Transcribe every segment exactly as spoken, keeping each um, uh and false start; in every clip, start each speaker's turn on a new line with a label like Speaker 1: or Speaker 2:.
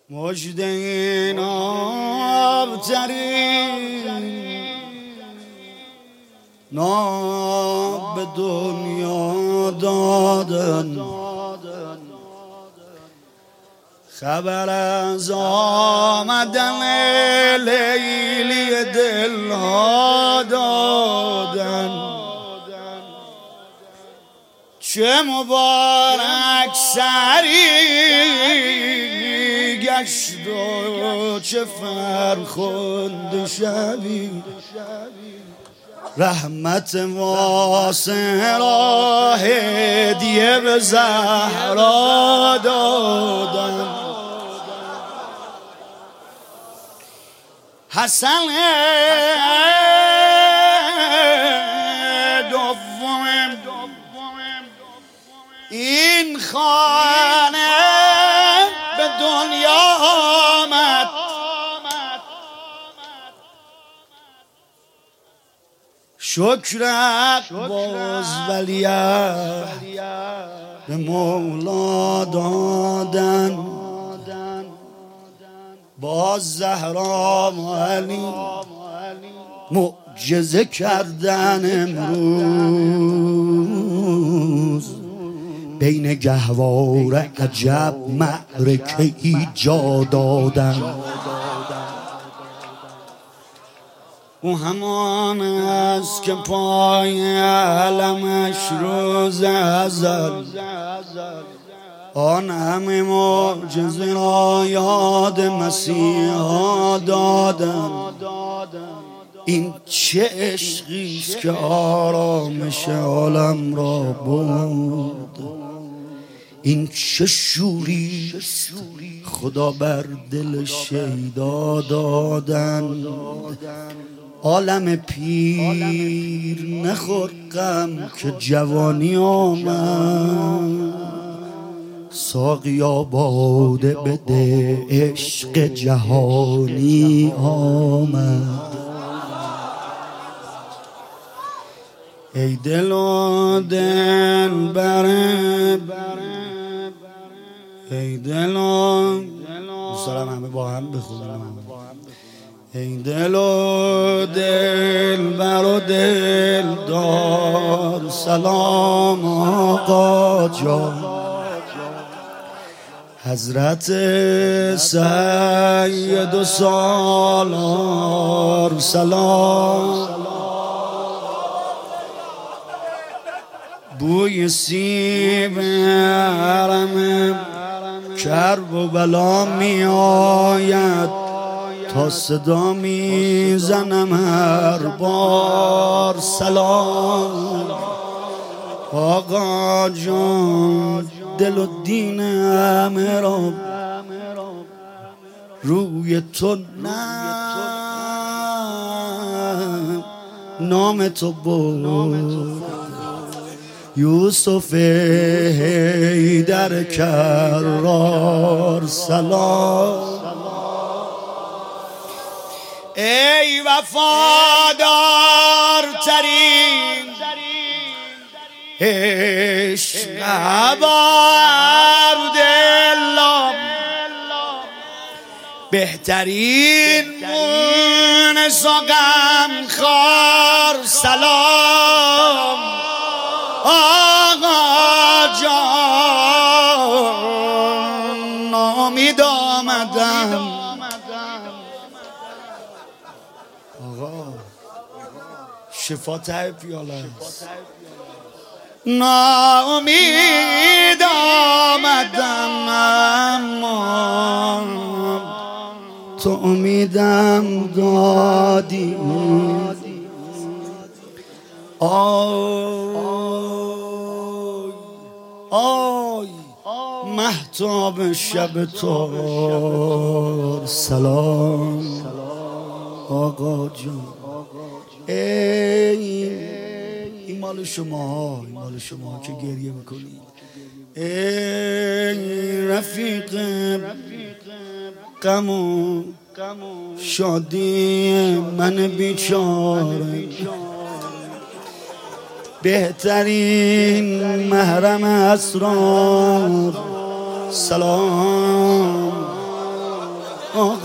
Speaker 1: مجد این آبترین ناب به دنیا دادن، خبر از آمدن لیلی دلها دادن. چه مبارک سری گشت و چه فرخنده شبی، رحمت واسع را هدیه به زهرا دادن. حسن دوم این خانه به دنیا آمد، شکرت باز ولیعهد به مولا دادن. باز زهرا و علی معجزه کردن امروز، بین گهواره عجب معرکه ایجاد دادن. او همان است که پای علمش روز ازل آن همه معجزه را یاد مسیحا دادن. این چه عشقیست که آرامش عالم را برد، این چه شوریست خدا بر دل شیدا دادن. عالم پیر نخور غم که جوانی آمد، ساقیا باده بده عشق جهانی آمد. ای دل و دل بره، ای دل و سلام همه با هم بخونیم. ای دل و دل بر و دل دار، سلام آقا جان. حضرت سید و سالار سلام. بوی سیب حرم کرب و بلا می آید، تا صدا می زنم هر بار سلام. آقا جان دل و دین همه را روی تو نه، نام تو بود یوسف حیدر کرار سلام. ای وفادارترین عشق عبدالله، بهترین مونس و غمخوار سلام. آقا جان نامید آمدم، آقا شفا ته پیاله است. ناامید آمدم اما تو امیدم دادی. آی آی مهتاب شب تار سلام. آقا جان ای این مال شما، این مال شما که گریه میکنید. ای رفیق غم و شادی من بیچاره، بهترین محرم اسرار سلام.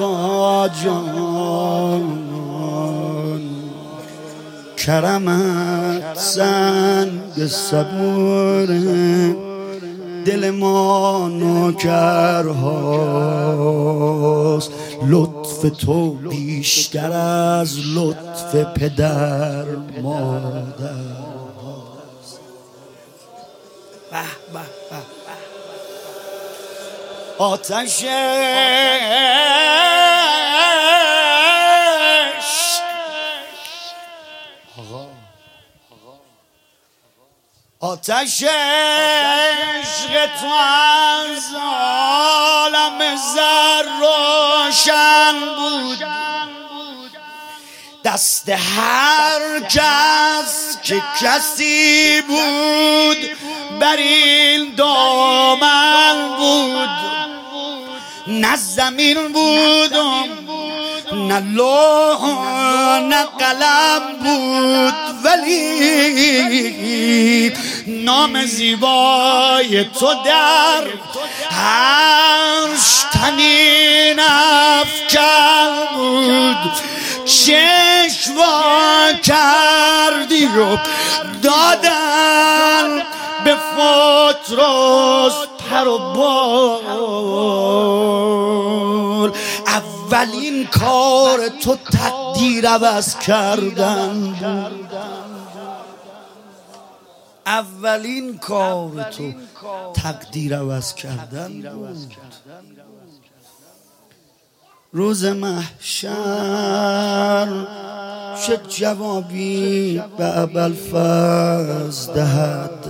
Speaker 1: آقا جان، کرمت سنگ صبوره، دل ما نوکرهاست، لطف تو بیشتر از لطف پدر مادر هاست. به به به آتش آتش عشق تو از عالم زر روشن بود، دست هر کس که کسی بود بر این دامن بود. نه زمین بودم نه لوح نه قلم بود، ولی نام زیبای تو در هرش تنین افکن بود. چشم وا کردی و دادن به فتراس پر و بال. اولین کار تو تقدیر عوض کردن بود، اولین کار تو تقدیر عوض کردن بود. روز محشر چه جوابی به ابوالفضل دهد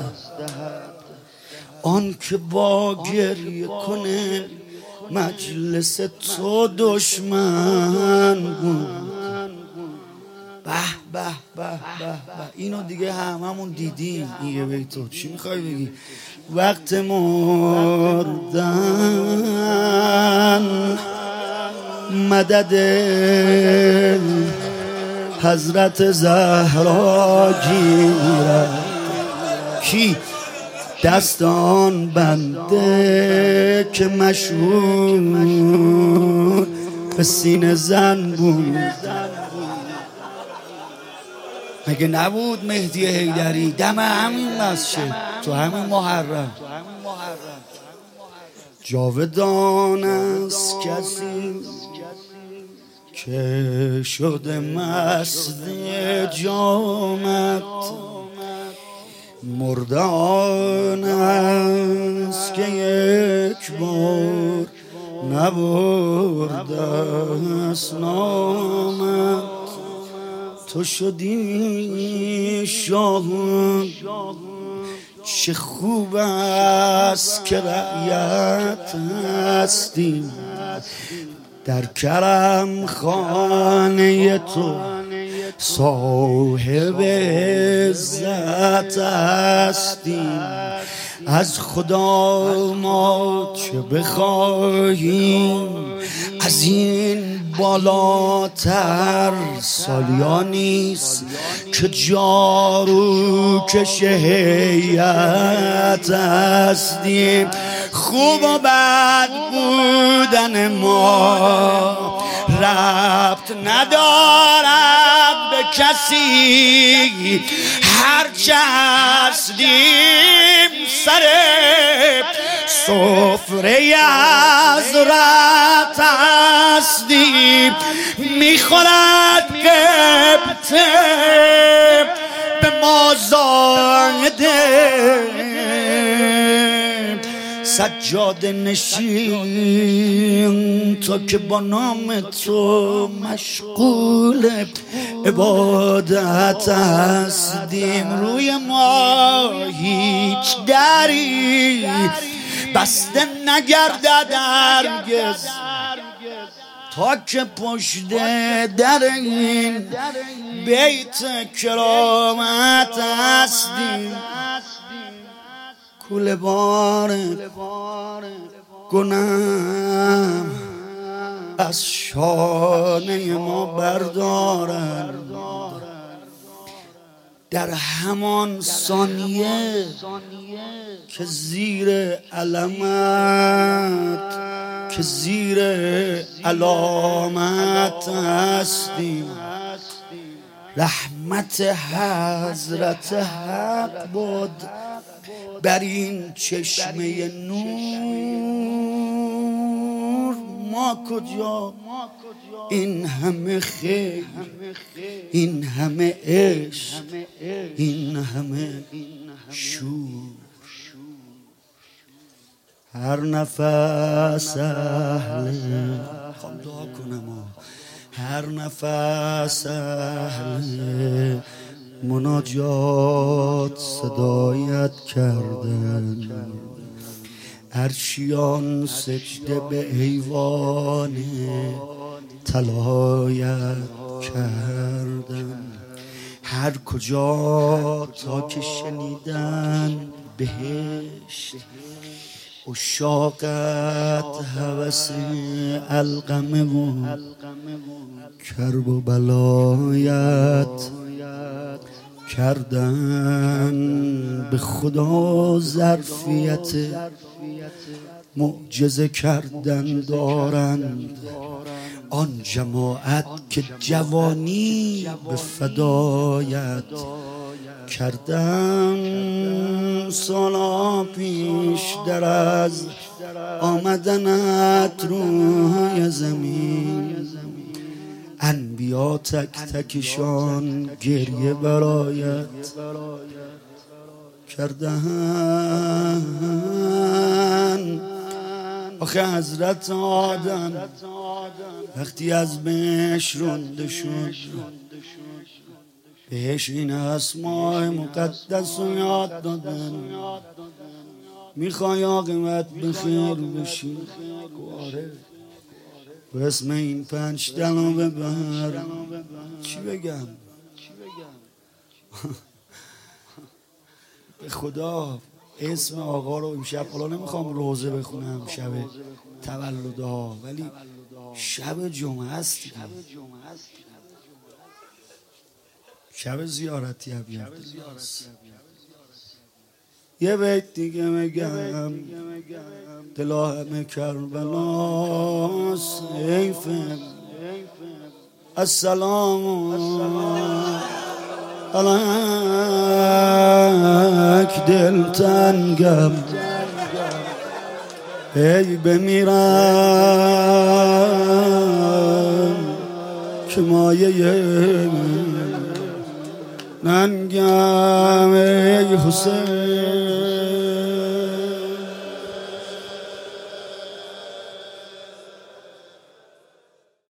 Speaker 1: آن که با گریه کنه مجلس تو دشمن بود. به به به به به اینو دیگه هممون دیدیم. دیگه بگی تو چی میخوای بگی؟ وقت مردن مدد حضرت زهرا گیرد، کی؟ دستان بنده که مشهور به سینه زن بود. مگه نبود مهدی حیدری دم همین مسجد تو همین محرم؟ جاودان است کسی که شده مست جامت، مرده آن است که یک بار نبرده است نامت. تو شدی شاه، چه خوب است که رعیت هستیم، در کرم خانه تو صاحب عزت هستیم. از خدا ما چه بخواهیم، از این بالاتر سالیانیست که جارو کش هیئت هستیم. خوب و بد بودن ما ربط ندارد به کسی، هرچه هستیم سر سفره حضرت هستیم. میخورد قبطه به ما زاده، سجاده نشین تا که با نام تو مشغول عبادت هستیم. روی ما هیچ دری بسته نگردد هرگز تا که پشت در این بیت کرامت هستیم. کوله بار گناه از شانه ما بردارن، در همان ثانیه که زیر علمت که زیر علامت هستیم. رحمت حضرت حق باد بر این چشمه نور. ما کجا این همه خیر، این همه عشق، این همه شور. هر نفس اهل خواهم دعا کنم هر نفس اهل مناجات صدایت کردن. عرشیان سجده به ایوان طلایت کردن. هر کجا تا که شنیدن بهشت، عشاقت هوس القمه و کرب و بلایت کردن. به خدا ظرفیت معجزه کردن دارند آن جماعت که جوانی به فدایت کردن. سالا پیش در از آمدنت روی زمین، انبیا تک تکشان گریه برایت کردن. آخه حضرت آدم وقتی از بهش رنده شد، بهش این اسماء مقدس رو یاد دادن. میخوای عاقبت بخیر بشی؟ آره. و اسم این پنج دلو ببر. چی بگم؟ به خدا اسم آقا رو امشب، حالا نمیخوام روزه بخونم شب تولدها، ولی شب جمعه است، شب زیارتی عبیدالله. یه بیت دیگه میگم، دلا همه کربلا سیفه. السلام علیک دلتنگم، ای بمیرم که مایه ننگم. ای حسین